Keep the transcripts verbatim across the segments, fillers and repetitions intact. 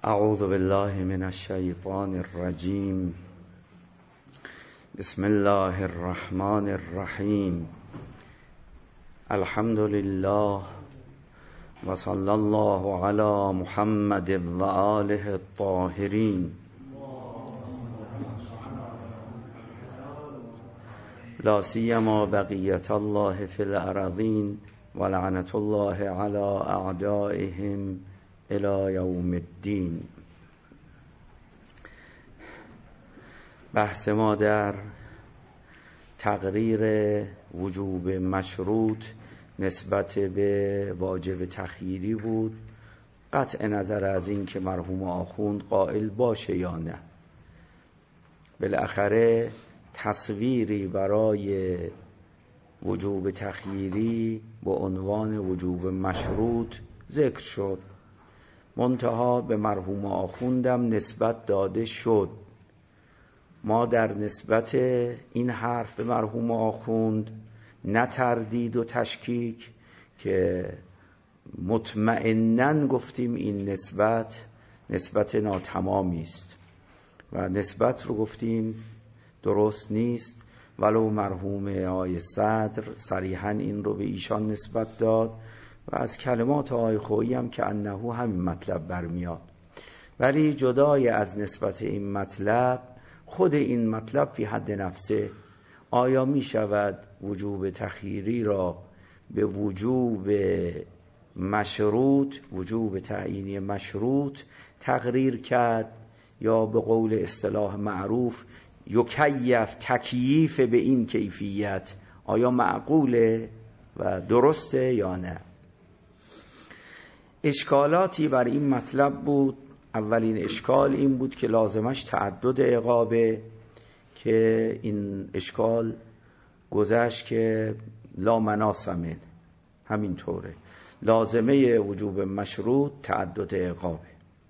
اعوذ بالله من الشیطان الرجیم. بسم الله الرحمن الرحیم. الحمد لله و صلی الله علی محمد و آله الطاهرین. لا سیما بقیت الله فی الارضین و لعنت الله علی اعدائهم الی یوم الدین. بحث ما در تقریر وجوب مشروط نسبت به واجب تخییری بود، قطع نظر از این که مرحوم آخوند قائل باشه یا نه. بالاخره تصویری برای وجوب تخییری با عنوان وجوب مشروط ذکر شد، منتها به مرحوم آخوندم نسبت داده شد. ما در نسبت این حرف به مرحوم آخوند نه تردید و تشکیک، که مطمئناً گفتیم این نسبت نسبت ناتمامی است و نسبت رو گفتیم درست نیست، ولو مرحوم آقای صدر صریحاً این رو به ایشان نسبت داد و از کلمات آقای خویی هم که انه همین مطلب برمیاد. ولی جدای از نسبت این مطلب، خود این مطلب فی حد نفسه، آیا می شود وجوب تخییری را به وجوب مشروط، وجوب تعیینی مشروط تقریر کرد، یا به قول اصطلاح معروف یکیف تکییف به این کیفیت، آیا معقوله و درسته یا نه؟ اشکالاتی بر این مطلب بود. اولین اشکال این بود که لازمش تعدد عقابه، که این اشکال گذشت که لا مناص من، همین طوره، لازمه وجوب مشروط تعدد عقابه.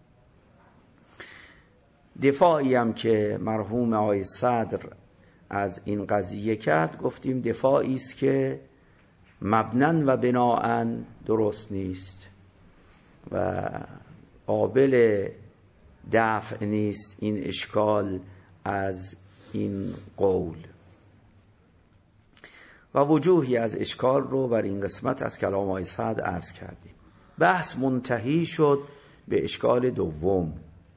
دفاعی هم که مرحوم آقای صدر از این قضیه کرد، گفتیم دفاعی است که مبناً و بناءً درست نیست و قابل دفع نیست این اشکال از این قول، و وجوهی از اشکال رو بر این قسمت از کلام آقای صدر عرض کردیم. بحث منتهی شد به اشکال دوم،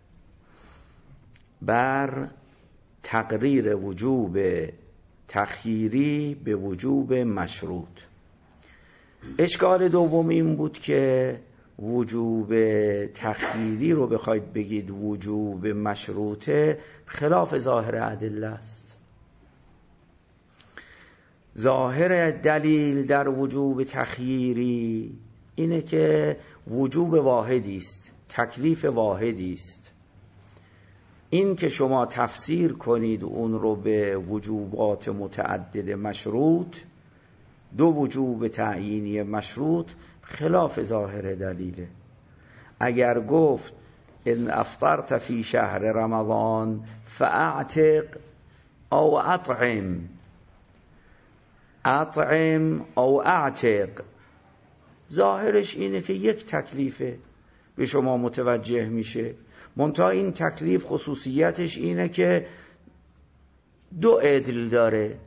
بر تقریر وجوب تخییری به وجوب مشروط. اشکال دوم این بود که وجوب تخییری رو بخواید بگید وجوب مشروطه، خلاف ظاهر ادله است. ظاهر دلیل در وجوب تخییری اینه که وجوب واحدی است، تکلیف واحدی است. این که شما تفسیر کنید اون رو به وجوبات متعدد مشروط، دو وجوب تعیینی مشروط، خلاف ظاهر دلیله. اگر گفت ان افطرت فی شهر رمضان فاعتق او اطعم، اطعم او اعتق، ظاهرش اینه که یک تکلیفه به شما متوجه میشه، منتها این تکلیف خصوصیتش اینه که دو عدل داره.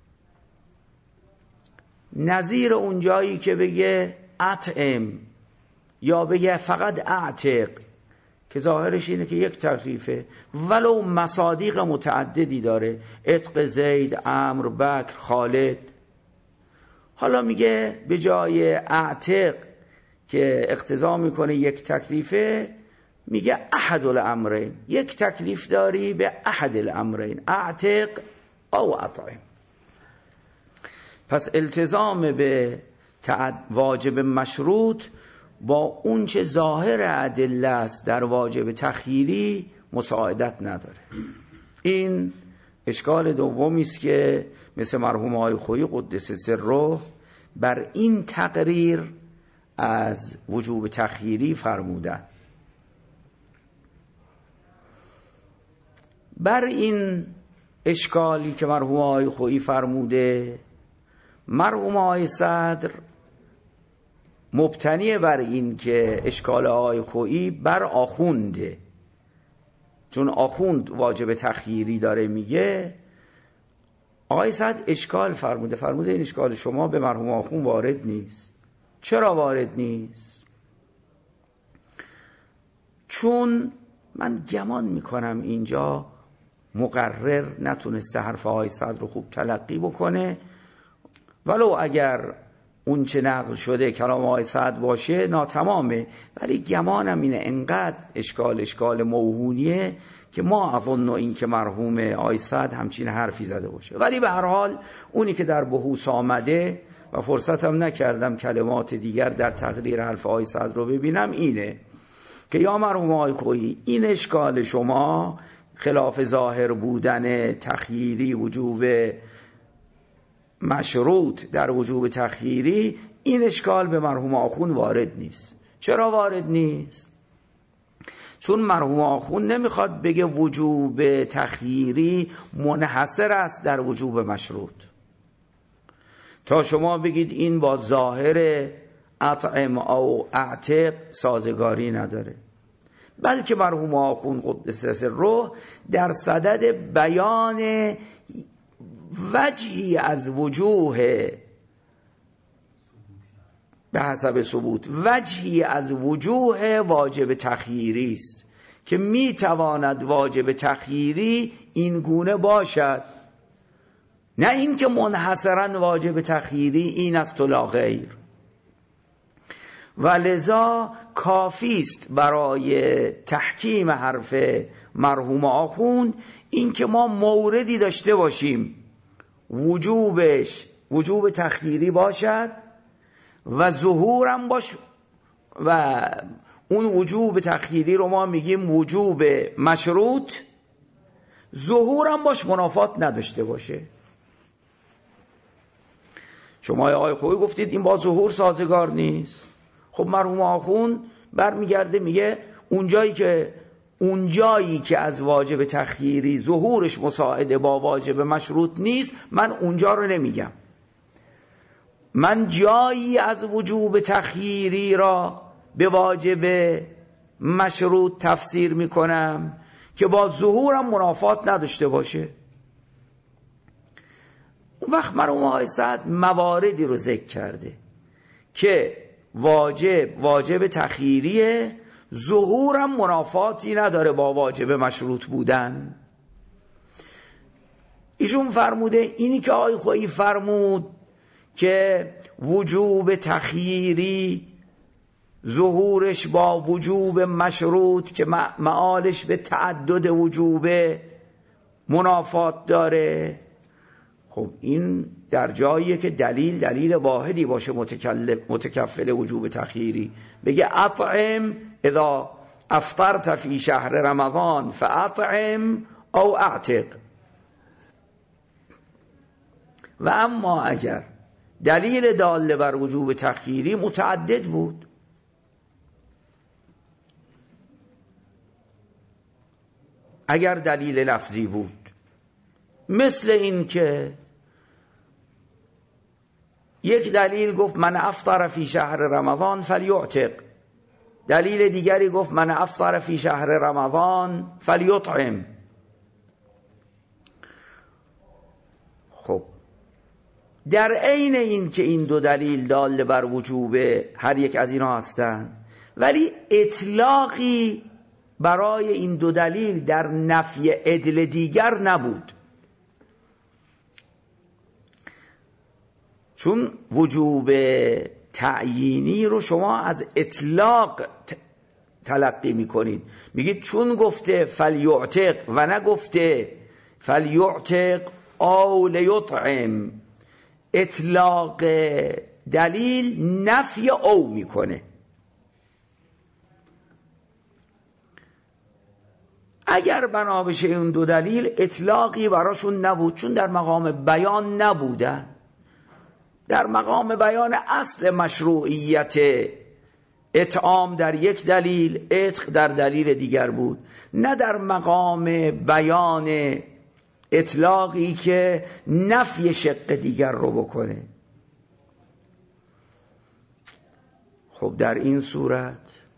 نظیر اون جایی که بگه اطعم یا بگه فقط اعتق، که ظاهرش اینه که یک تکلیفه، ولو مصادیق متعددی داره، عتق زید، عمرو، بکر، خالد. حالا میگه به جای اعتق که اقتضا میکنه یک تکلیفه، میگه احد الامرین، یک تکلیف داری به احد الامرین، اعتق او اطعم. پس التزام به واجب مشروط با اون چه ظاهر ادله است در واجب تخییری مساعدت نداره. این اشکال دومی است که مثل مرحوم آقای خویی قدس سره بر این تقریر از وجوب تخییری فرمودن. بر این اشکالی که مرحوم آقای خویی فرموده، مرحوم آقای صدر مبتنی بر این که اشکال آقای خویی بر آخونده، چون آخوند واجب تخییری داره میگه، آقای سعد اشکال فرموده فرموده این اشکال شما به مرحوم آخوند وارد نیست. چرا وارد نیست؟ چون من گمان میکنم اینجا مقرر نتونسته حرف آقای سعد رو خوب تلقی بکنه، ولو اگر اون چه نقل شده کلام آقای سعد باشه ناتمامه، ولی گمانم اینه انقدر اشکال اشکال موهونیه که ما اظن این که مرحوم آقای سعد همچین حرفی زده باشه. ولی به هر حال اونی که در بحوث آمده و فرصتم نکردم کلمات دیگر در تقریر حرف آقای سعد رو ببینم اینه که یا مرحوم آقای خویی این اشکال شما خلاف ظاهر بودن تخییری وجوب مشروط در وجوب تخییری، این اشکال به مرحوم آخوند وارد نیست. چرا وارد نیست؟ چون مرحوم آخوند نمیخواد بگه وجوب تخییری منحصر است در وجوب مشروط تا شما بگید این با ظاهر اطعم او اعتق سازگاری نداره، بلکه مرحوم آخوند قدس سره در صدد بیان وجهی از وجوه به حسب ثبوت وجهی از وجوه واجب تخییری است که می تواند واجب تخییری این گونه باشد، نه اینکه منحصرا واجب تخییری این است و لا غیر. و لذا کافی است برای تحکیم حرف مرحوم آخوند این که ما موردی داشته باشیم وجوبش وجوب تخییری باشد و ظهورم باش، و اون وجوب تخییری رو ما میگیم وجوب مشروط، ظهورم باش منافات نداشته باشه. شما آقای خویی گفتید این با ظهور سازگار نیست. خب مرحوم آخوند برمیگرده میگه اونجایی که اونجایی که از واجب تخییری ظهورش مساعده با واجب مشروط نیست، من اونجا رو نمیگم، من جایی از وجوب تخییری را به واجب مشروط تفسیر میکنم که با ظهورم منافات نداشته باشه. اون وقت مرحوم آقای سعد مواردی رو ذکر کرده که واجب واجب تخییریه، ظهورم منافاتی نداره با واجب مشروط بودن. ایشون فرموده اینی که آقای خویی فرمود که وجوب تخییری ظهورش با وجوب مشروط که معالش به تعدد وجوب منافات داره، خب این در جاییه که دلیل دلیل واحدی باشه متکفل وجوب تخییری، بگه اطعم اذا افطرت فی شهر رمضان فاطعم او اعتق. و اما اگر دلیل داله بر وجوب تخییری متعدد بود، اگر دلیل لفظی بود، مثل این که یک دلیل گفت من افطر فی شهر رمضان فلیعتق، دلیل دیگری گفت من افطر فی شهر رمضان فلیطعم. خب در عین این که این دو دلیل دال بر وجوب هر یک از اینا هستند، ولی اطلاقی برای این دو دلیل در نفی عدل دیگر نبود، چون وجوب تعیینی رو شما از اطلاق تلقی میکنید، میگید چون گفته فلیعتق و نگفته فلیعتق او لیطعم، اطلاق دلیل نفی او میکنه. اگر بنا بشه اون دو دلیل اطلاقی براشون نبود، چون در مقام بیان نبودن، در مقام بیان اصل مشروعیت اطعام در یک دلیل، عتق در دلیل دیگر بود، نه در مقام بیان اطلاقی که نفی شق دیگر رو بکنه. خب در این صورت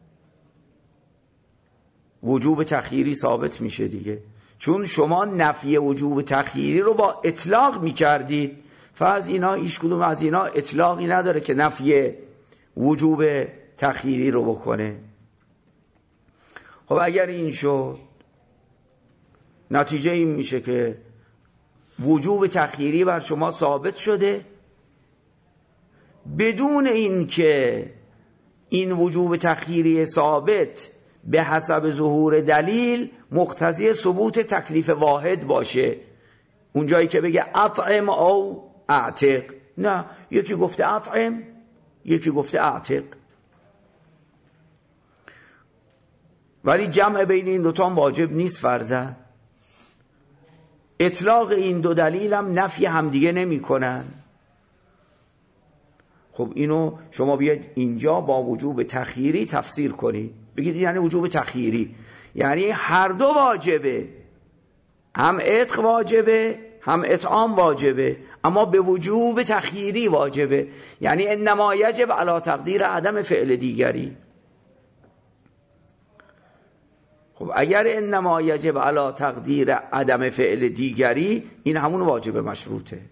وجوب تخییری ثابت میشه دیگه، چون شما نفی وجوب تخییری رو با اطلاق میکردید. فرض اینا هیچ کدوم از اینا اطلاقی نداره که نفی وجوب تخییری رو بکنه. خب اگر این شد، نتیجه این میشه که وجوب تخییری بر شما ثابت شده بدون این که این وجوب تخییری ثابت به حسب ظهور دلیل مقتضی ثبوت تکلیف واحد باشه. اونجایی که بگه اطعم او اعتق، نه، یکی گفته اطعم یکی گفته اعتق، ولی جمع بین این دوتا واجب نیست فرضاً. اطلاق این دو دلیل هم نفی همدیگه نمی کنن. خب اینو شما بیاید اینجا با وجوب تخییری تفسیر کنید، بگید یعنی وجوب تخییری یعنی هر دو واجبه، هم عتق واجبه هم اطعام واجبه، اما به وجوب تخییری واجبه، یعنی انما یجب علی تقدیر عدم فعل دیگری. خب اگر انما یجب علی تقدیر عدم فعل دیگری، این همون واجب مشروطه.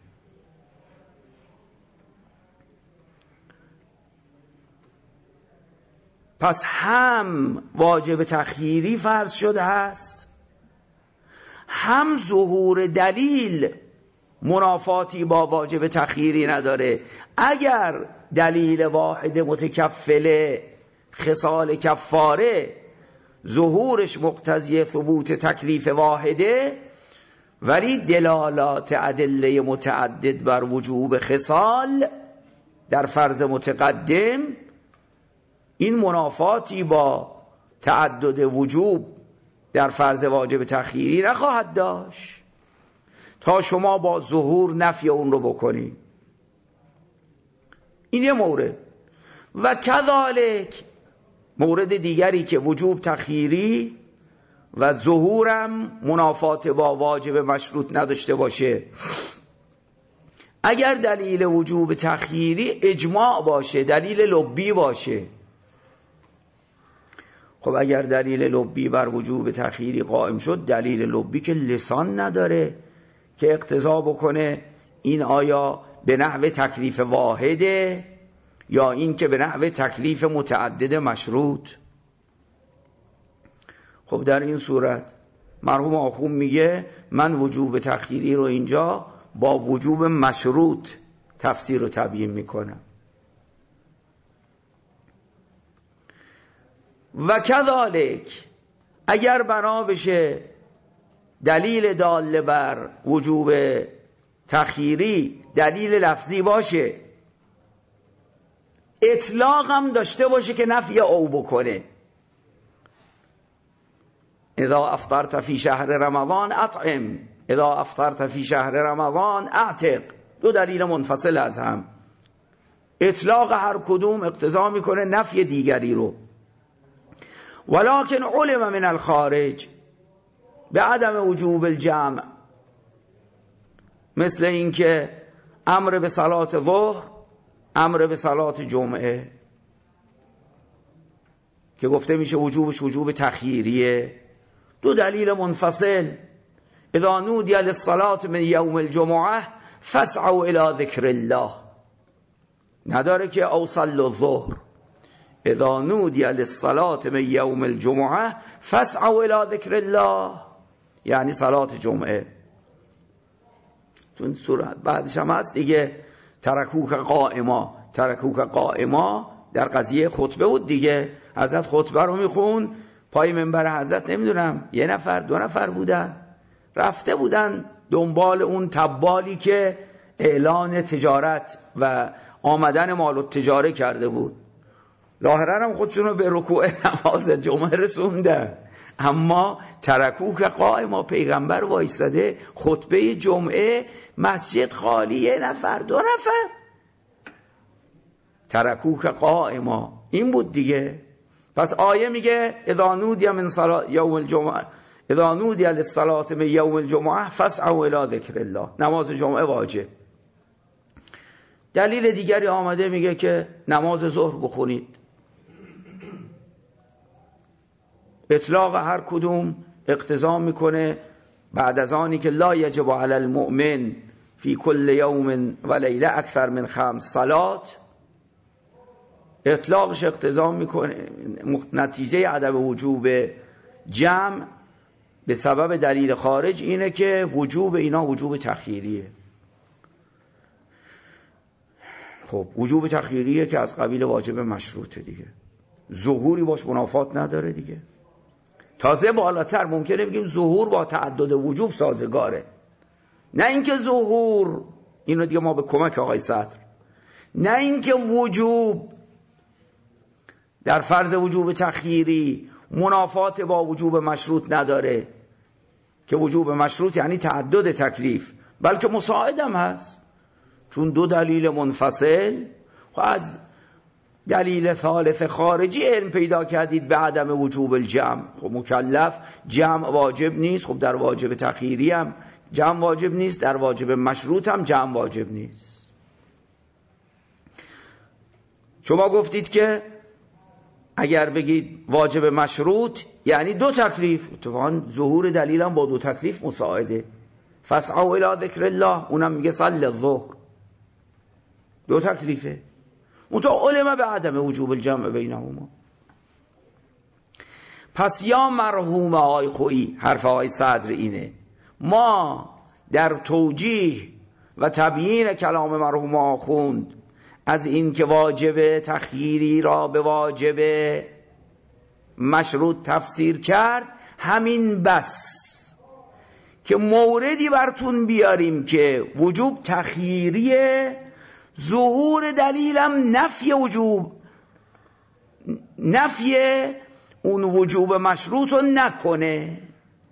پس هم واجب تخییری فرض شده است، هم ظهور دلیل منافاتی با واجب تخییری نداره. اگر دلیل واحد متکفل خصال کفاره ظهورش مقتضی ثبوت تکلیف واحده، ولی دلالات ادله متعدد بر وجوب خصال در فرض متقدم این منافاتی با تعدد وجوب در فرض واجب تخییری نخواهد داشت تا شما با ظهور نفی اون رو بکنی. این یه مورد. و کذالک مورد دیگری که وجوب تخییری و ظهورم منافات با واجب مشروط نداشته باشه، اگر دلیل وجوب تخییری اجماع باشه، دلیل لبی باشه. خب اگر دلیل لبی بر وجوب تخییری قائم شد، دلیل لبی که لسان نداره که اقتضا بکنه این آیا به نحو تکلیف واحده یا این که به نحو تکلیف متعدد مشروط. خب در این صورت مرحوم آخوند میگه من وجوب تخییری رو اینجا با وجوب مشروط تفسیر و تبیین میکنم. و کذالک اگر بنا بشه دلیل دال بر وجوب تخییری دلیل لفظی باشه، اطلاق هم داشته باشه که نفی او بکنه، اذا افطرت فی شهر رمضان اطعم، اذا افطرت فی شهر رمضان اعتق، دو دلیل منفصل از هم، اطلاق هر کدوم اقتضا میکنه نفی دیگری رو. ولكن علم من الخارج به عدم وجوب الجمع، مثل اینکه امر به صلات ظهر، امر به صلات جمعه که گفته میشه وجوبش وجوب تخییریه، دو دلیل منفصل. اذا نودی للصلاة من یوم الجمعه فاسعوا الى ذکر الله، نداره که او صلوا الظهر. اذا نودی للصلاة من یوم الجمعه فاسعوا الى ذکر الله، یعنی صلات جمعه. چون صورت بعدش هم هست دیگه، ترکوک قائما، ترکوک قائما در قضیه خطبه بود دیگه. حضرت خطبه رو میخون، پای منبر حضرت نمیدونم یه نفر دو نفر بودن، رفته بودن دنبال اون تبالی که اعلان تجارت و آمدن مال و تجاره کرده بود. لاهرن هم خودشون رو به رکوع نماز جمعه رسوندن، اما ترکوک قائما، پیغمبر وایساده خطبه جمعه، مسجد خالی، یه نفر دو نفر، ترکوک قائما این بود دیگه. پس آیه میگه اذا نودی من صلاة یوم الجمعه، اذا نودی للصلاة من یوم الجمعه فاسعوا الى ذکر الله، نماز جمعه واجب. دلیل دیگری آمده میگه که نماز ظهر بخونید، اطلاق هر کدوم اقتضا میکنه بعد از آنی که لا یجب علی المؤمن فی کل یوم و لیله اکثر من خمس صلات، اطلاقش اقتضا میکنه نتیجه عدم وجوب جمع به سبب دلیل خارج اینه که وجوب اینا وجوب تخییریه. خب وجوب تخییریه که از قبیل واجب مشروطه دیگه، ظهوری باش منافات نداره دیگه. تازه بالاتر ممکنه بگیم ظهور با تعدد وجوب سازگاره، نه اینکه ظهور، اینو دیگه ما به کمک آقای صدر، نه اینکه وجوب در فرض وجوب تخییری منافات با وجوب مشروط نداره که وجوب مشروط یعنی تعدد تکلیف، بلکه مساعدم هست، چون دو دلیل منفصل و از دلیل ثالث خارجی علم پیدا کردید به عدم وجوب الجمع. خب مکلف جمع واجب نیست، خب در واجب تخییری هم جمع واجب نیست، در واجب مشروط هم جمع واجب نیست. شما گفتید که اگر بگید واجب مشروط یعنی دو تکلیف، اتفاقا ظهور دلیل هم با دو تکلیف مساعده. فاسعوا الی ذکر الله، اونم میگه صلی الظهر، دو تکلیفه. متو علم به عدم وجوب الجمع بینهما. پس یا مرحوم آقای خویی، حرف آقای صدر اینه، ما در توجیه و تبیین کلام مرحوم آخوند از این که واجب تخییری را به واجب مشروط تفسیر کرد، همین بس که موردی براتون بیاریم که وجوب تخییریه، ظهور دلیلم نفی وجوب نفی اون وجوب مشروط رو نکنه.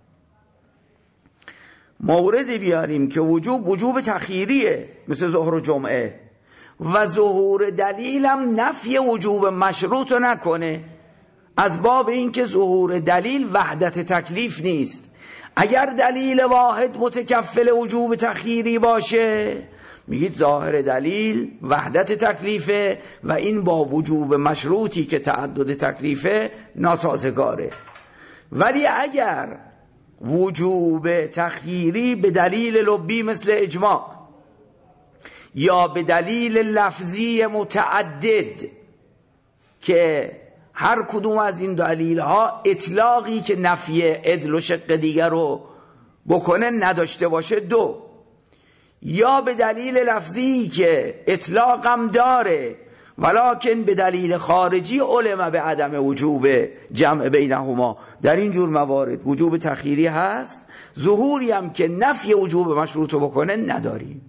موردی بیاریم که وجوب وجوب تخییریه مثل ظهر و جمعه، و ظهور دلیلم نفی وجوب مشروط رو نکنه، از باب اینکه ظهور دلیل وحدت تکلیف نیست. اگر دلیل واحد متکفل وجوب تخییری باشه میگید ظاهر دلیل وحدت تکلیفه و این با وجوب مشروطی که تعدد تکلیفه ناسازگاره. ولی اگر وجوب تخییری به دلیل لبی مثل اجماع یا به دلیل لفظی متعدد که هر کدوم از این دلیل ها اطلاقی که نفی عدل و شق دیگر رو بکنه نداشته باشه، دو، یا به دلیل لفظی که اطلاقم داره ولکن به دلیل خارجی علم به عدم وجوب جمع بینهما، در این جور موارد وجوب تخییری هست، ظهوری هم که نفی وجوب مشروط بکنه نداریم.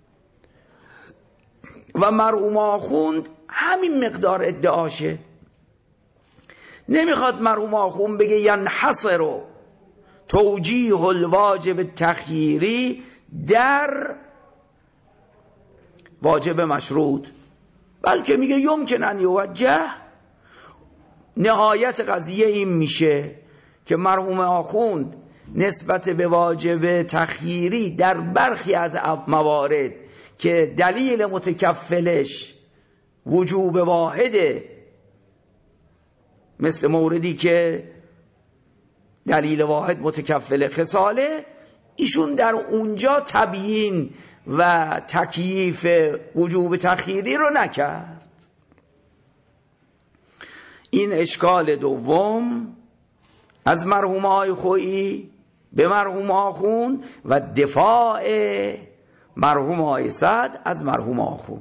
و مرحوم آخوند همین مقدار ادعاشه، نمیخواد مرحوم آخوند بگه ینحصر توجیه الواجب تخییری در واجب مشروط، بلکه میگه یمکن ان یوجه. نهایت قضیه این میشه که مرحوم آخوند نسبت به واجب تخییری در برخی از موارد که دلیل متکفلش وجوب واحده، مثل موردی که دلیل واحد متکفل خصاله، ایشون در اونجا تبیین و تکییف وجوب تخییری رو نکرد. این اشکال دوم از مرحوم آقای خویی به مرحوم آخوند و دفاع مرحوم آقای سعد از مرحوم آخوند.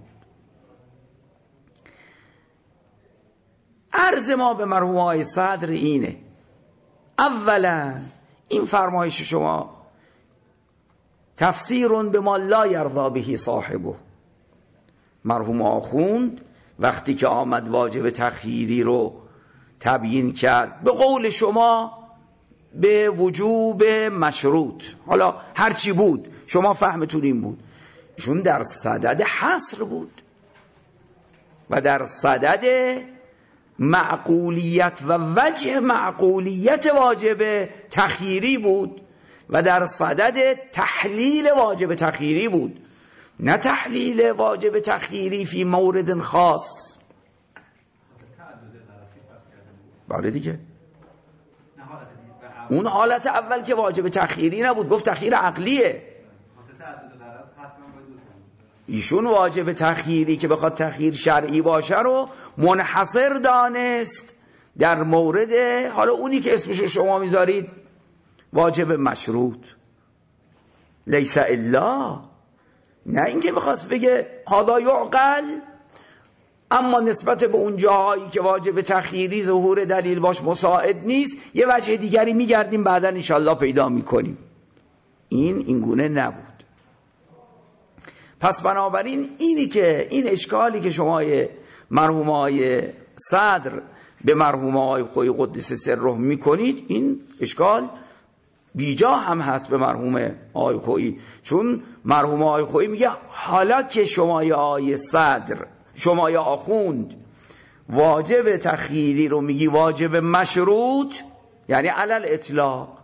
عرض ما به مرحوم آقای صدر اینه، اولا این فرمایش شما تفسیر به ما لا یرضا به صاحبه. مرحوم آخوند وقتی که آمد واجب تخییری رو تبیین کرد، به قول شما به وجوب مشروط، حالا هرچی بود شما فهمتون این بود، ایشون در صدد حصر بود و در صدد معقولیت و وجه معقولیت واجب تخییری بود و در صدد تحلیل واجب تخییری بود، نه تحلیل واجب تخییری فی مورد خاص. بله دیگه، نه اون حالت اول که واجب تخییری نبود، گفت تخییر عقلیه. ایشون واجب تخییری که بخواد تخییر شرعی باشه رو منحصر دانست در مورد، حالا اونی که اسمشو شما میذارید واجب مشروط، لیس الا، نه اینکه بخواست بگه هذا یعقل، اما نسبت به اون جاهایی که واجب تخییری ظهور دلیل باش مساعد نیست یه وجه دیگری میگردیم بعدا انشالله پیدا میکنیم. این اینگونه نبود. پس بنابراین اینی که این اشکالی که شما مرحوم های صدر به مرحوم های خویی قدس سره میکنید، این اشکال بیجا هم هست به مرحوم های خویی، چون مرحوم های خویی میگه حالا که شما های صدر، شما یا آخوند واجب تخییری رو میگی واجب مشروط، یعنی علل اطلاق،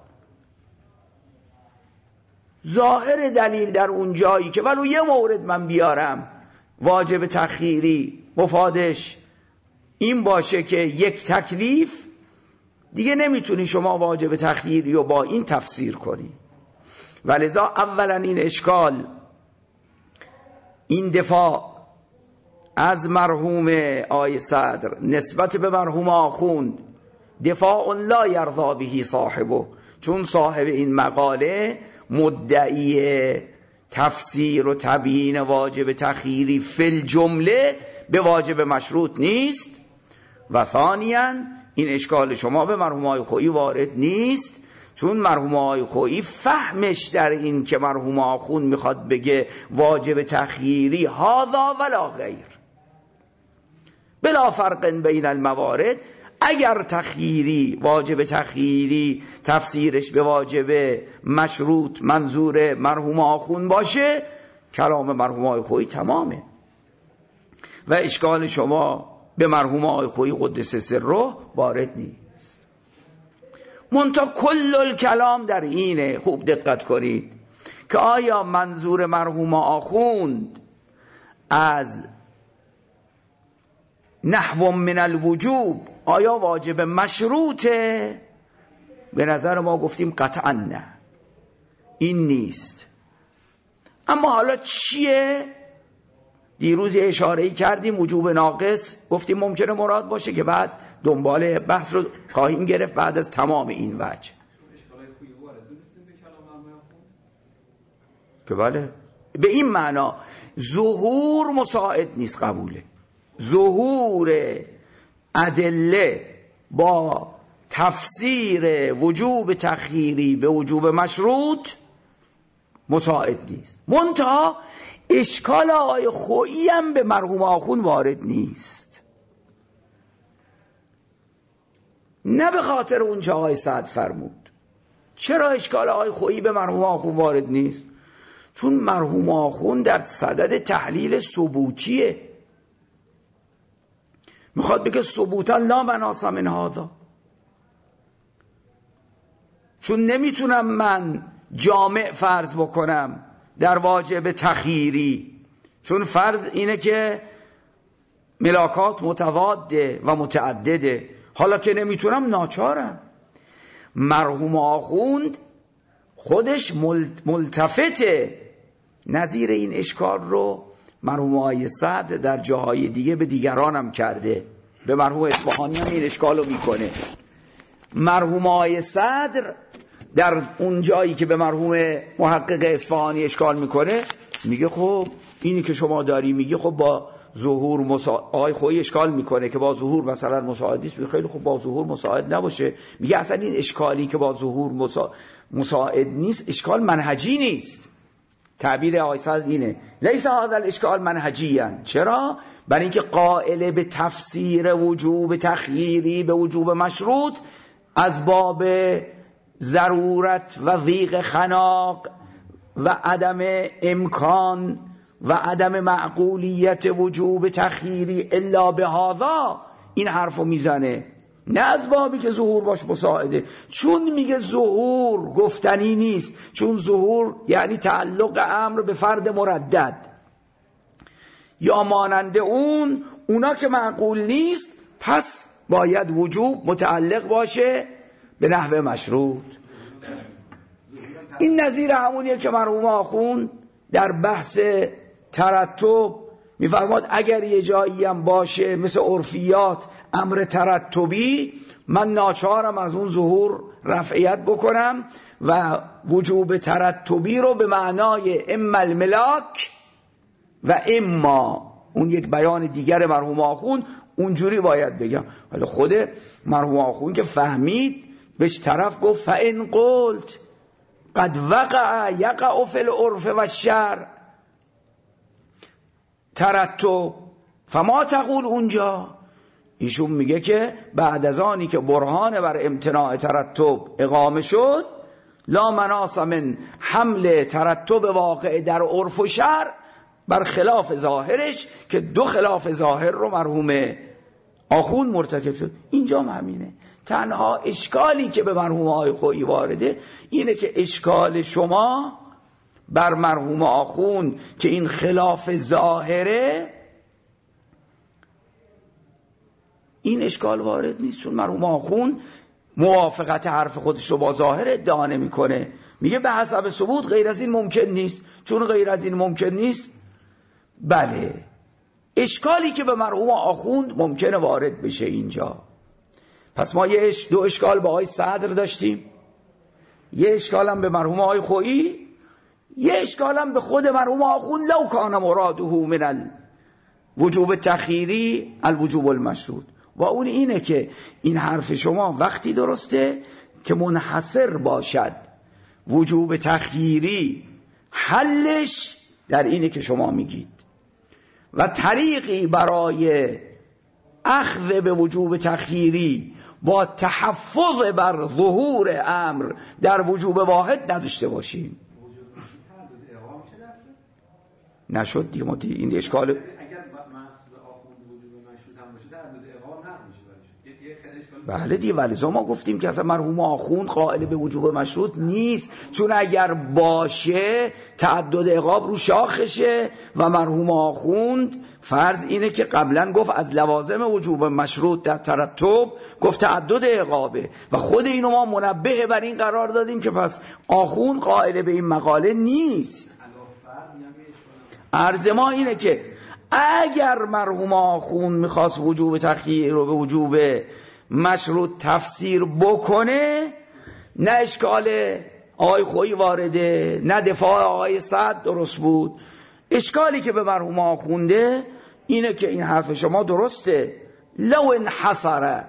ظاهر دلیل در اون جایی که ولو یه مورد من بیارم واجب تخییری مفادش این باشه که یک تکلیف، دیگه نمیتونی شما واجب تخییری رو با این تفسیر کنی. ولذا اولا این اشکال، این دفاع از مرحوم آی صدر نسبت به مرحوم آخوند دفاع لا یرضا بهی صاحبه، چون صاحب این مقاله مدعی تفسیر و تبیین واجب تخییری فی الجمله به واجب مشروط نیست. و ثانیاً این اشکال شما به مرحوم آقای خویی وارد نیست، چون مرحوم آقای خویی فهمش در این که مرحوم آخوند میخواد بگه واجب تخییری هذا ولا غیر، بلا فرق بین الموارد، اگر تخییری واجب تخییری تفسیرش به واجب مشروط منظور مرحوم آخوند باشه، کلام مرحوم آقای خویی تمامه و اشکال شما به مرحوم آقای خویی قدس سره وارد نیست. منتها کل الکلام در اینه، خوب دقت کنید که آیا منظور مرحوم آخوند از نحو من الوجوب آیا واجب مشروطه؟ به نظر ما گفتیم قطعا نه، این نیست. اما حالا چیه؟ دیروز یه اشاره‌ای کردیم وجوب ناقص، گفتیم ممکنه مراد باشه که بعد دنبال بحث رو خواهیم گرفت بعد از تمام این وجه که بله به این معنا ظهور مساعد نیست، قبوله. ظهور ادله با تفسیر وجوب تخییری به وجوب مشروط مساعد نیست. منتها اشکال آقای خویی هم به مرحوم آخوند وارد نیست، نه به خاطر اون چه آقای سعد فرمود. چرا اشکال آقای خویی به مرحوم آخوند وارد نیست؟ چون مرحوم آخوند در صدد تحلیل ثبوتیه، میخواد بگه ثبوتا لا مناس من هذا، چون نمیتونم من جامع فرض بکنم در واجب تخییری، چون فرض اینه که ملاکات متضاده و متعدده، حالا که نمیتونم ناچارم. مرحوم آخوند خودش ملتفته، نظیر این اشکال رو مرحوم آقای صدر در جاهای دیگه به دیگران هم کرده، به مرحوم اصفهانی هم این اشکال رو میکنه. مرحوم آقای صدر در اون جایی که به مرحوم محقق اصفهانی اشکال میکنه میگه خب اینی که شما داری میگه خب با ظهور مسا... آقای خویی اشکال میکنه که با ظهور مثلا مساعد نیست، خیلی خب با ظهور مساعد نباشه، میگه اصلا این اشکالی که با ظهور مسا... مساعد نیست اشکال منهجی نیست. تعبیر آقای صدر اینه لیس هذا الاشکال منهجیاً. چرا؟ برای اینکه قائل به تفسیر وجوب تخییری به وجوب مشروط از باب ضرورت و ضیق خناق و عدم امکان و عدم معقولیت وجوب تخییری الا به هذا این حرفو میزنه، نه از بابی که ظهور باش مساعده. چون میگه ظهور گفتنی نیست، چون ظهور یعنی تعلق امر به فرد مردد یا مانند اون، اونا که معقول نیست، پس باید وجوب متعلق باشه به نحو مشروط. این نظیر همونیه که مرحوم آخوند در بحث ترتب میفرماد اگر یه جایی هم باشه مثل عرفیات امر ترتبی، من ناچارم از اون ظهور رفعیت بکنم و وجوب ترتبی رو به معنای اما الملاک و اما اون یک بیان دیگر مرحوم آخوند اونجوری باید بگم. حالا خود مرحوم آخوند که فهمید بهش طرف گفت فان قلت قد وقع یقع فی العرف و الشرع ترتب فما تقول اونجا. ایشون میگه که بعد از آنی که برهان بر امتناع ترتب اقامه شد، لا مناص من حمل ترتب واقع در عرف و شرع بر خلاف ظاهرش، که دو خلاف ظاهر رو مرحوم آخوند مرتکب شد. اینجا همینه. تنها اشکالی که به مرحوم آقای خویی وارده اینه که اشکال شما بر مرحوم آخوند که این خلاف ظاهره، این اشکال وارد نیست، چون مرحوم آخوند موافقت حرف خودش رو با ظاهر ادعا نمیکنه، میگه به حسب ثبوت غیر از این ممکن نیست. چون غیر از این ممکن نیست، بله اشکالی که به مرحوم آخوند ممکنه وارد بشه اینجا. پس ما یه دو اشکال با آقای صدر داشتیم، یه اشکال هم به مرحوم آقای خویی، یه اشکال هم به خود مرحوم آخوند لو کان مراده من الوجوب تخییری الوجوب المشروط. و اون اینه که این حرف شما وقتی درسته که منحصر باشد وجوب تخییری، حلش در اینه که شما میگید و طریقی برای اخذ به وجوب تخییری با تحفظ بر ظهور امر در وجوب واحد نداشته باشیم. نشد دیگه. ما این اشکال اگر محصول آخوند وجوب مشروط هم باشه در مورد اقام نقض میشه برش. یه خیلی اشکال. بله دیگه، ولی ما گفتیم که اصلا مرحوم آخوند قائل به وجوب مشروط نیست، چون اگر باشه تعدد عقاب رو شاخشه و مرحوم آخوند فرض اینه که قبلا گفت از لوازم وجوب مشروط در ترتب گفت تعدد عقابه و خود اینو ما منبه بر این قرار دادیم که پس آخوند قائل به این مقاله نیست. عرض ما اینه که اگر مرحوم آخوند میخواست وجوب تخییر رو به وجوب مشروط تفسیر بکنه، نه اشکال آقای خویی وارده نه دفاع آقای سعد درست بود. اشکالی که به مرحوم آخونده اینه که این حرف شما درسته، لو انحصر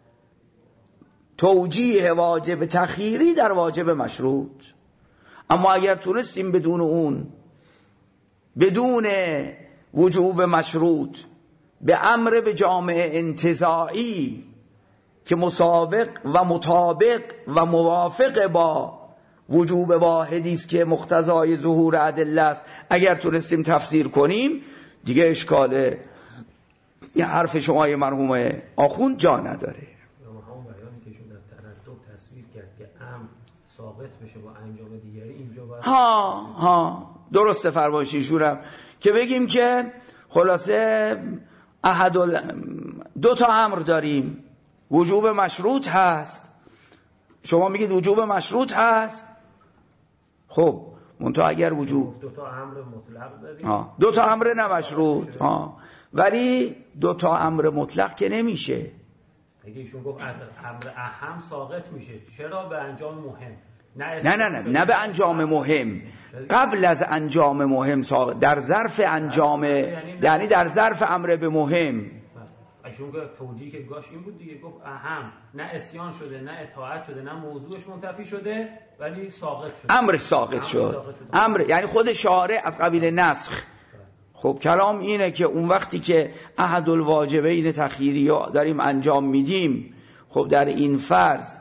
توجیه واجب تخییری در واجب مشروط، اما اگر تونستیم بدون اون، بدون وجوب مشروط، به امر به جامعه انتزاعی که مسابق و مطابق و موافق با وجوب واحدی است که مقتضای ظهور ادله است، اگر تونستیم تفسیر کنیم دیگه اشکاله این حرف شما مرحوم آخوند جا نداره. همون بیانی که شما در ترتب تصویر کرد که امر ساقط بشه با انجام دیگری، اینجا باید ها ها درسته فرمایشیشونم که بگیم که خلاصه احد ال... دو تا امر داریم، وجوب مشروط هست، شما میگید وجوب مشروط هست، خب منتها اگر وجوب دو تا امر مطلق داریم، ها دو تا امر نمشروط، ها ولی دو تا امر مطلق که نمیشه. اگه ایشون گفت از امر اهم ساقط میشه، چرا به انجام مهم؟ نه نه نه نه, نه به انجام مهم، قبل از انجام مهم ساقط، در ظرف انجام، یعنی در ظرف امر به مهم. ایشون که توجیه که گاش این بود دیگه، گفت اهم، نه اسیان شده نه اطاعت شده نه موضوعش منتفی شده ولی ساقط شده، امر ساقط شد، امر یعنی خود شارع از قبیل نسخ. خب کلام اینه که اون وقتی که احد الواجبین تخییری داریم انجام میدیم، خب در این فرض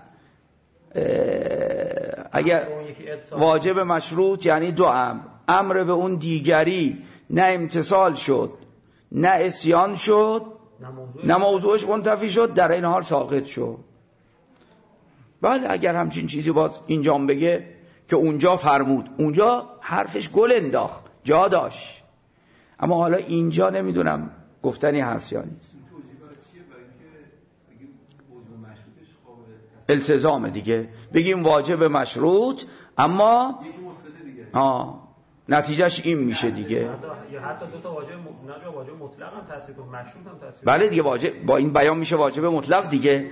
اگر واجب مشروط یعنی دو امر، امر به اون دیگری نه امتصال شد نه اسیان شد نه موضوعش منتفی شد، در این حال ساقط شد. بله اگر همچین چیزی باز اینجا بگه که اونجا فرمود، اونجا حرفش گل انداخت، جا داشت، اما حالا اینجا نمیدونم گفتنی هست یا نیست. التزام دیگه، بگیم واجب مشروط اما یکی مثبت دیگه، آه نتیجهش این میشه دیگه. یا حتی دو تا واژه نجا واژه مطلق هم تصریح کنه، مشروط هم تصریح. بله دیگه، واجب با این بیان میشه واجب مطلق دیگه.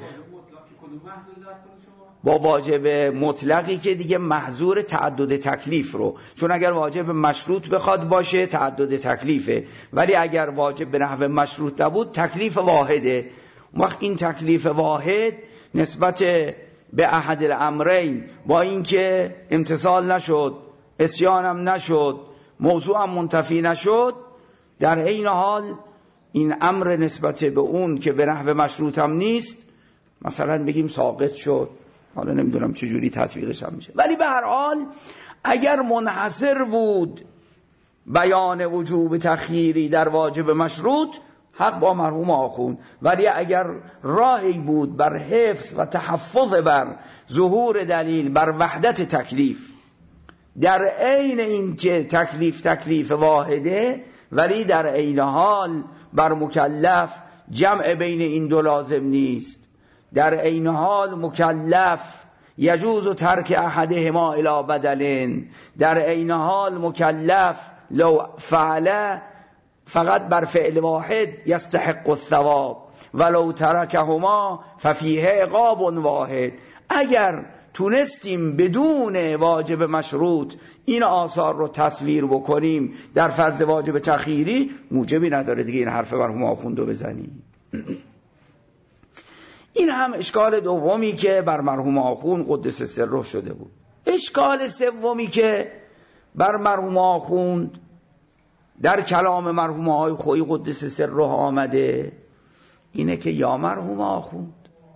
با واجب مطلقی که دیگه محظور تعدد تکلیف رو، چون اگر واجب مشروط بخواد باشه تعدد تکلیفه، ولی اگر واجب به نحو مشروط نبود تکلیف واحده. وقت این تکلیف واحد نسبت به احد الامرین با اینکه امتثال نشد، عصیانم نشد، موضوع هم منتفی نشد، در عین حال این امر نسبت به اون که به نحو مشروط هم نیست مثلا بگیم ساقط شد. حالا نمیدونم چجوری تطبیقش هم میشه، ولی به هر حال اگر منحصر بود بیان وجوب تخییری در واجب مشروط حق با مرحوم آخوند، ولی اگر راهی بود بر حفظ و تحفظ بر ظهور دلیل بر وحدت تکلیف، در عین این که تکلیف تکلیف واحده ولی در عین حال بر مکلف جمع بین این دو لازم نیست، در عین حال مکلف یجوز ترک احدهما الی بدل، در عین حال مکلف لو فعل فقط بر فعل واحد یستحق الثواب ولو ترکهما ففیه عقاب واحد. اگر تونستیم بدون واجب مشروط این آثار رو تصویر بکنیم در فرض واجب تخییری، موجبی نداره دیگه این حرف مرحوم آخوندو بزنیم. این هم اشکال دومی که بر مرحوم آخوند قدس سره شده بود. اشکال سومی که بر مرحوم آخوند در کلام مرحوم آقای خویی قدس سره آمده اینه که یا مرحوم آخوند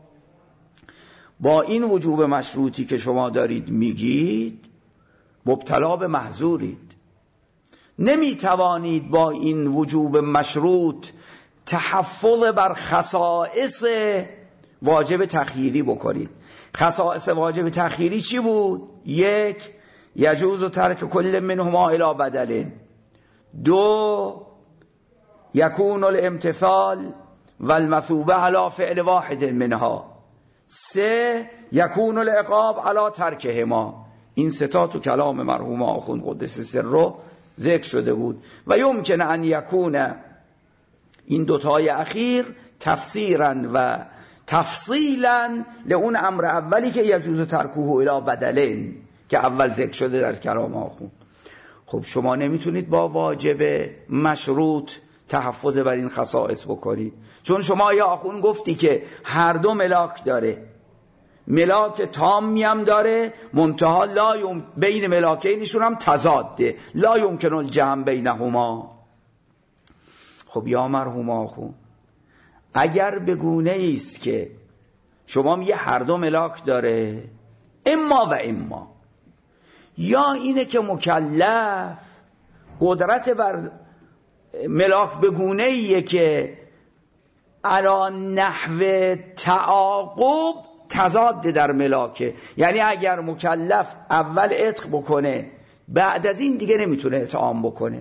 با این وجوب مشروطی که شما دارید میگید مبتلا به محظورید، نمیتوانید با این وجوب مشروط تحفظ بر خصائص واجب تخییری بکنید. خصائص واجب تخییری چی بود؟ یک، یجوز و ترک کل منهما الی بدل. دو، یکون الامتثال والمثوبه علی فعل واحد منها. سه، یکون العقاب علی ترکهما. این ستا تو کلام مرحوم آخوند قدس سره ذکر شده بود و یمکن ان یکون این دوتای اخیر تفسیرا و تفصیلا لئون امر اولی که یجوز ترکه الی بدلین که اول ذکر شده در کلام آخوند. خب شما نمیتونید با واجب مشروط تحفظ بر این خصائص بکنید، چون شما یا آخوند گفتی که هر دو ملاک داره، ملاک تامی هم داره، منتها لا یم بین ملاکینشون هم تضاده، لا یمکن الجمع بینهما. خب یا مرحوم آخوند اگر به گونه ایست که شما میگه هر دو ملاک داره، اما و اما، یا اینه که مکلف قدرت بر ملاک به گونه ایه که علا نحو تعاقب تضاد در ملاکه، یعنی اگر مکلف اول عتق بکنه بعد از این دیگه نمیتونه اطعام بکنه،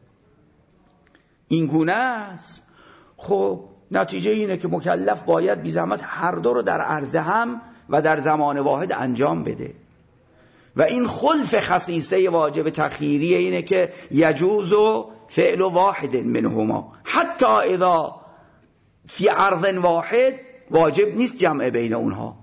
این گونه است. خب نتیجه اینه که مکلف باید بی زحمت هر دو رو در عرض هم و در زمان واحد انجام بده و این خلف خصیصه واجب تخییری اینه که یجوز و فعل واحد منهما حتی اذا فی عرض واحد واجب نیست جمع بین اونها.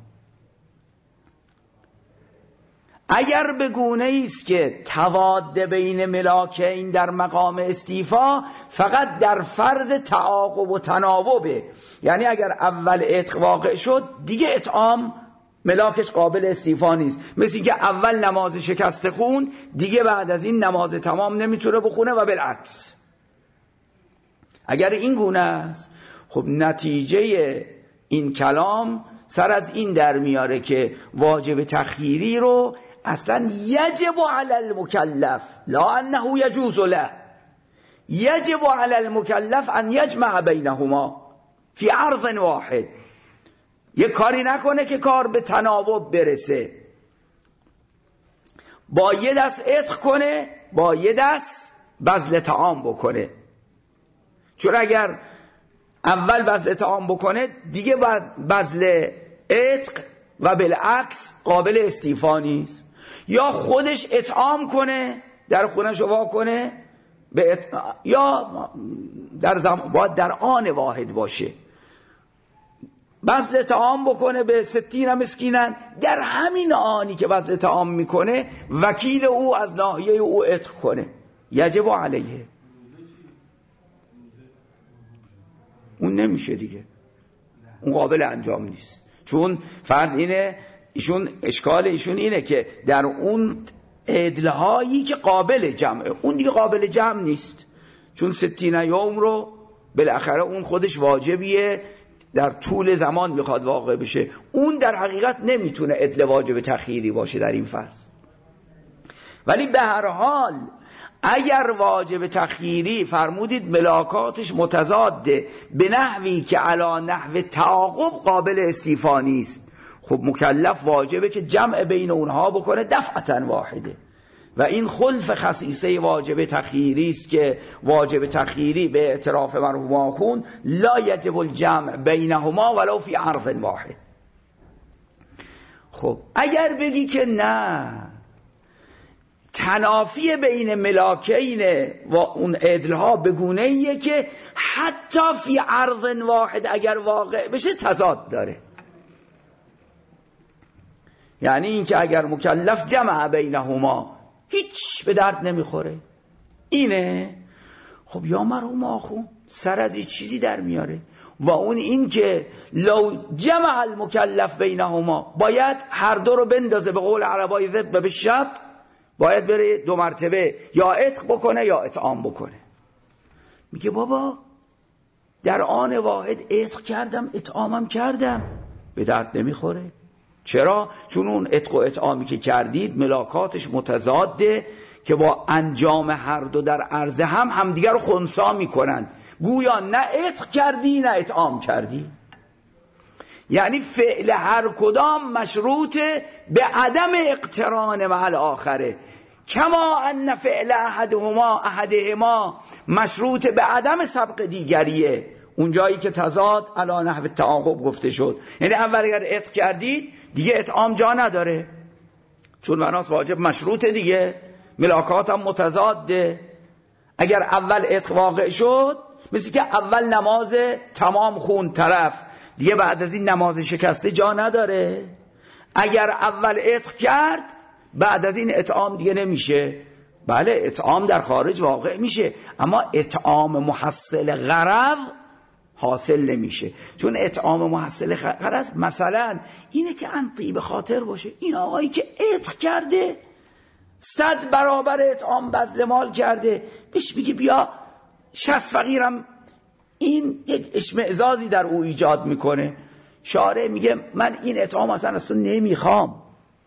اگر به گونه ایست که تواد بین ملاکین در مقام استیفا فقط در فرض تعاقب و تناوبه، یعنی اگر اول عتق واقع شد دیگه اطعام ملاکش قابل استیفا نیست، مثل این که اول نماز شکست خون دیگه بعد از این نماز تمام نمیتونه بخونه و بالعکس. اگر این گونه است خب نتیجه این کلام سر از این در میاره که واجب تخییری رو اصلا یجب علی المکلف لا انه یجوز له، یجب علی المکلف ان یجمع بینهما فی عرض واحد، یک کاری نکنه که کار به تناوب برسه، با یه دست عتق کنه با یه دست بذل طعام بکنه، چون اگر اول بذل طعام بکنه دیگه بعد بذل عتق و بالعکس قابل استیفا نیست، یا خودش اطعام کنه در خونش وا کنه به ات... یا در زم... باید در آن واحد باشه بذل طعام بکنه به ستین مسکینن، در همین آنی که بذل طعام میکنه وکیل او از ناحیه او عتق کنه، یجب علیه. اون نمیشه دیگه، اون قابل انجام نیست. چون فرض اینه ایشون اشکال ایشون اینه که در اون عدلهایی که قابل جمعه، اون دیگه قابل جمع نیست، چون ستین یوم رو بالاخره اون خودش واجبیه در طول زمان میخواد واقع بشه، اون در حقیقت نمیتونه عدل واجب تخییری باشه در این فرض. ولی به هر حال اگر واجب تخییری فرمودید ملاکاتش متضاده به نحوی که علی نحو تعاقب قابل استیفا نیست، خب مکلف واجبه که جمع بین اونها بکنه دفعتا واحده، و این خلف خصیصه واجب تخییری است که واجب تخییری به اعتراف مرحوم آخوند لا یجب الجمع بینهما ولو فی عرض واحد. خب اگر بگی که نه، تنافی بین ملاکین و اون عدلها بگونه ایه که حتی فی عرض واحد اگر واقع بشه تضاد داره، یعنی این که اگر مکلف جمع بینهما هیچ به درد نمیخوره اینه. خب یا مرحوم آخون سر از این چیزی در میاره، و اون این که لو جمع المکلف بینهما باید هر دو رو بندازه، به قول عربای ضد و به شط باید بره دو مرتبه یا عتق بکنه یا اطعام بکنه. میگه بابا در آن واحد عتق کردم اطعامم کردم به درد نمیخوره. چرا؟ چون اون عتق و اطعامی که کردید ملاکاتش متضاده که با انجام هر دو در عرضه هم همدیگر رو خنثی میکنن، گویا نه عتق کردی نه اطعام کردی، یعنی فعل هر کدام مشروط به عدم اقتران مع الاخره، کما ان فعل احدهما احدهما مشروط به عدم سبق دیگریه. اون جایی که تضاد علی نحو تعاقب گفته شد، یعنی اول اگر عتق کردید دیگه اطعام جا نداره، چون مناس واجب مشروطه دیگه، ملاکات هم متضاده. اگر اول عتق واقع شد مثل که اول نماز تمام خون طرف، دیگه بعد از این نماز شکسته جا نداره. اگر اول عتق کرد بعد از این اطعام دیگه نمیشه. بله اطعام در خارج واقع میشه، اما اطعام محصل غرض حاصل نمیشه، چون اطعام محصل غرض مثلا اینه که ان طیب خاطر باشه. این آقایی که عتق کرده صد برابر اطعام بذل مال کرده، بهش میگه بیا شصت فقیرم، این یک اشمئزازی در او ایجاد میکنه. شارع میگه من این اطعام اصلا از تو نمیخوام،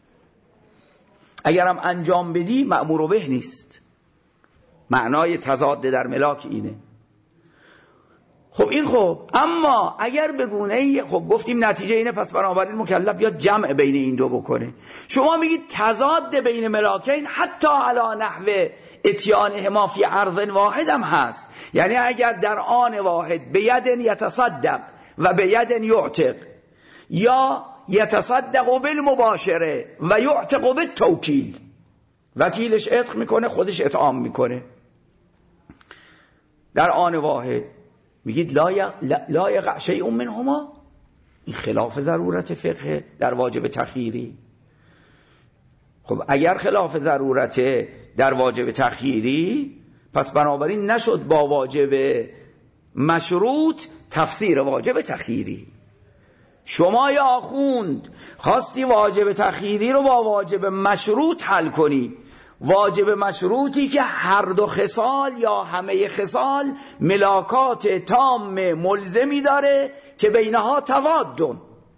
اگرم انجام بدی مأمور به نیست. معنای تضاد در ملاک اینه. خب این خب، اما اگر بگونه ای، خب گفتیم نتیجه اینه، پس بنابراین مکلف یا جمع بین این دو بکنه. شما میگید تضاد بین ملاکین حتی علی نحو اتیانهما فی عرض واحد هم هست، یعنی اگر در آن واحد به ید یتصدق و به ید یعتق، یا یتصدق بالمباشره و یعتق بالتوکیل، وکیلش عتق میکنه خودش اطعام میکنه در آن واحد، میگید لا یقع شیء منهما، این خلاف ضرورت فقه در واجب تخییری. خب اگر خلاف ضرورت در واجب تخییری، پس بنابراین نشد با واجب مشروط تفسیر واجب تخییری. شما یا آخوند خواستی واجب تخییری رو با واجب مشروط حل کنی، واجب مشروطی که هر دو خصال یا همه خصال ملاکات تام ملزمی داره که بینها توادن.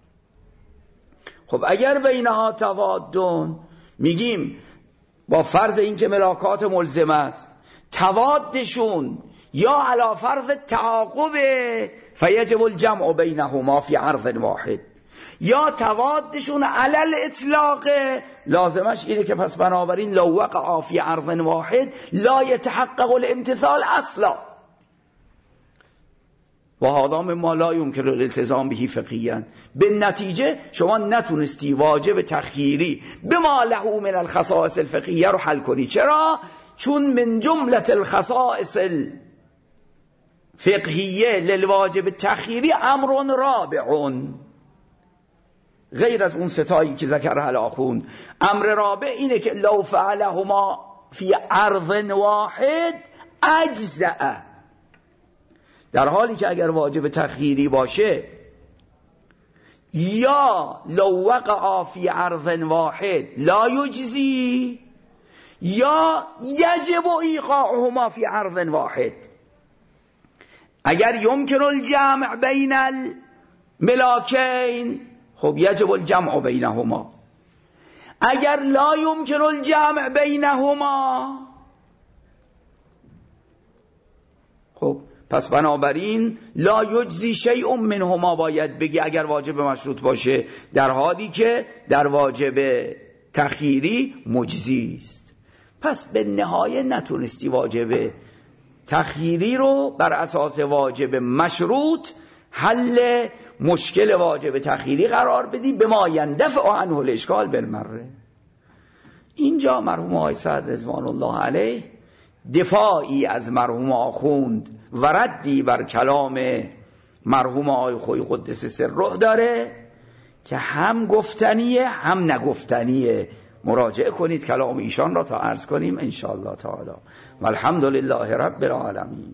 خب اگر بینها توادن، میگیم با فرض این که ملاکات ملزم است، توادشون یا علی فرض تعاقب فیجب الجمع بینهما فی عرض واحد، یا توادشون علی الاطلاق لازمش اینه که پس بنابراین لو وقع فی عرض واحد لا یتحقق الامتثال اصلا. و هذا مما لا يمكن الالتزام به فقهيا. به نتیجه شما نتونستی واجب تخییری بما له من الخصائص الفقهیه رو حل کنی. چرا؟ چون من جمله الخصائص الفقهیه للواجب تخییری امر رابع، غیر از اون ستایی که ذکر الاخون. امر رابع اینه که لو فعلهما فی عرض واحد اجزأ، در حالی که اگر واجب تخییری باشه یا لو وقع فی عرض واحد لا یجزی یا یجب ایقاعهما فی عرض واحد. اگر یمکن الجمع بین الملاکین خب یجب الجمع بینهما، اگر لا یمکن الجمع بینهما خب پس بنابراین لا یجزی شیء منهما باید بگی اگر واجب مشروط باشه، در حالی که در واجب تخییری مجزی است. پس به نهایه نتونستی واجب تخییری رو بر اساس واجب مشروط حل مشکل واجب تخییری قرار بدی به ما یندفع عنه الاشکال بالمره. اینجا مرحوم آقای سعد رضوان الله علیه دفاعی از مرحوم آخوند و ردی بر کلام مرحوم آقای خوی قدس سره داره که هم گفتنیه هم نگفتنیه. مراجعه کنید کلام ایشان را تا عرض کنیم ان شاء الله تعالی. والحمد لله رب العالمین.